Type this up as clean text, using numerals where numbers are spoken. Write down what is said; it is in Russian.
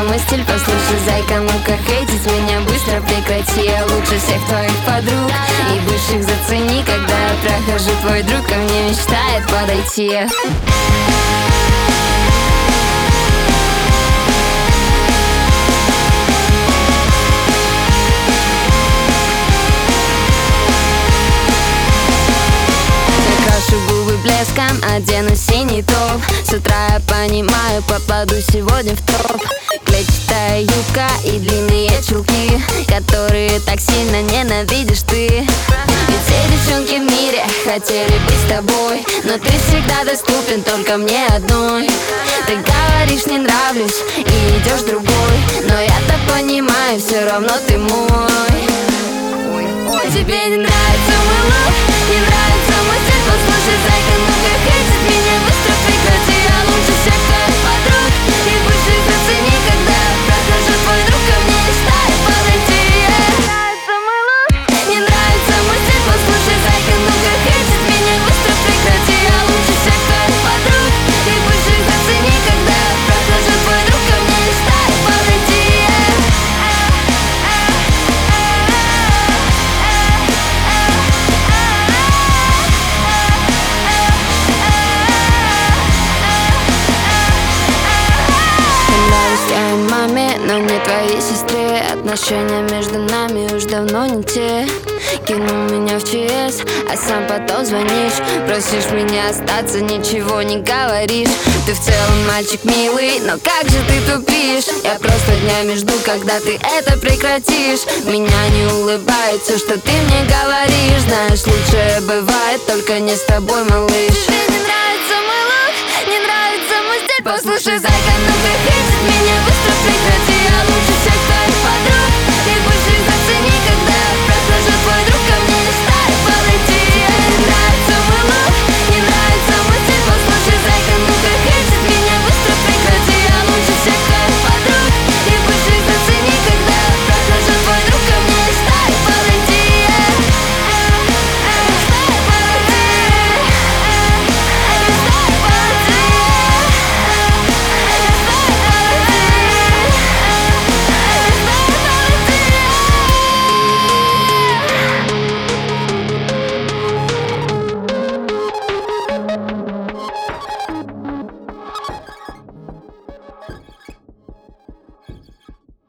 мой стиль, послушай, зайка, ну-ка хейтить меня быстро прекрати. Я лучше всех твоих подруг и бывших зацени, когда я прохожу, твой друг ко мне мечтает подойти. Блеском одену синий топ. С утра я понимаю, попаду сегодня в топ. Клетчатая юбка и длинные чулки, которые так сильно ненавидишь ты. Ведь все девчонки в мире хотели быть с тобой, но ты всегда доступен только мне одной. Ты говоришь, не нравлюсь и идешь другой, но я-то понимаю, все равно ты мой. Тебе не нравится мой лук, не нравится мой стиль, послушай, зайка, ну-ка хейтить меня быстро прекрати. Я лучше всех твоих подруг и бывших зацени, когда я прохожу, твой друг ко мне мечтает подойти. Нравится мой лук, не нравится мой стиль, послушай, зайка, ну-ка хейтить меня быстро прекрати. Я лучше всех твоих подруг и бывших зацени, когда я прохожу, твой друг ко мне мечтает подойти. Маме, но не твоей сестре. Отношения между нами уж давно не те. Кинул меня в ЧС, а сам потом звонишь, просишь меня остаться, ничего не говоришь. Ты в целом мальчик милый, но как же ты тупишь. Я просто днями жду, когда ты это прекратишь. Меня не улыбается, что ты мне говоришь. Знаешь, лучшее бывает, только не с тобой, малыш. Тебе не нравится мой лук, не нравится мой стиль, послушай, зайка, ну-ка хейтить меня